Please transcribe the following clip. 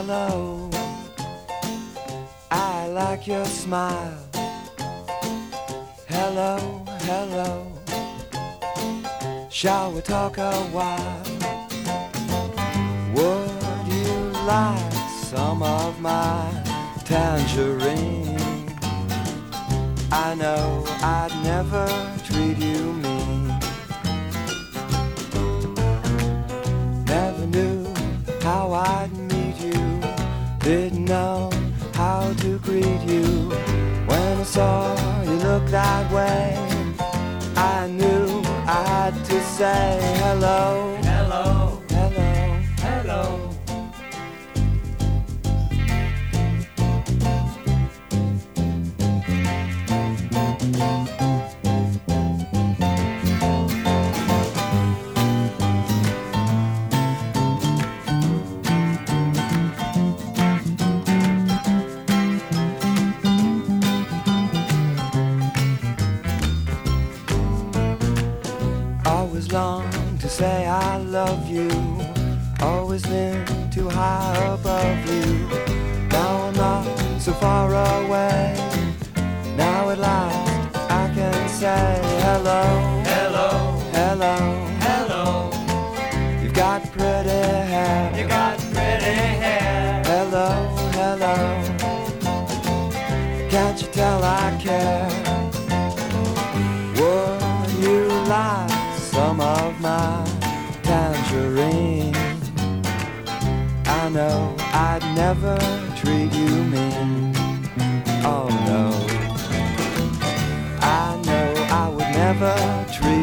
hello. I like your smile. Hello, hello. Shall we talk a while? Would you like some of my tangerine? I know I'd never treat you mean. Never knew how I'd meet you. Didn't know how to greet you. When I saw you look that way, I knew I had to say hello. Hello, hello, hello. Always long to say I love you. Always been too high above you. Now I'm not so far away. Now at last I can say hello. Hello, hello, hello. You've got pretty hair. You got pretty hair. Hello, hello. Can't you tell I care? Would you like some of my tangerine? I know I'd never treat you mean. Oh no, I know I would never treat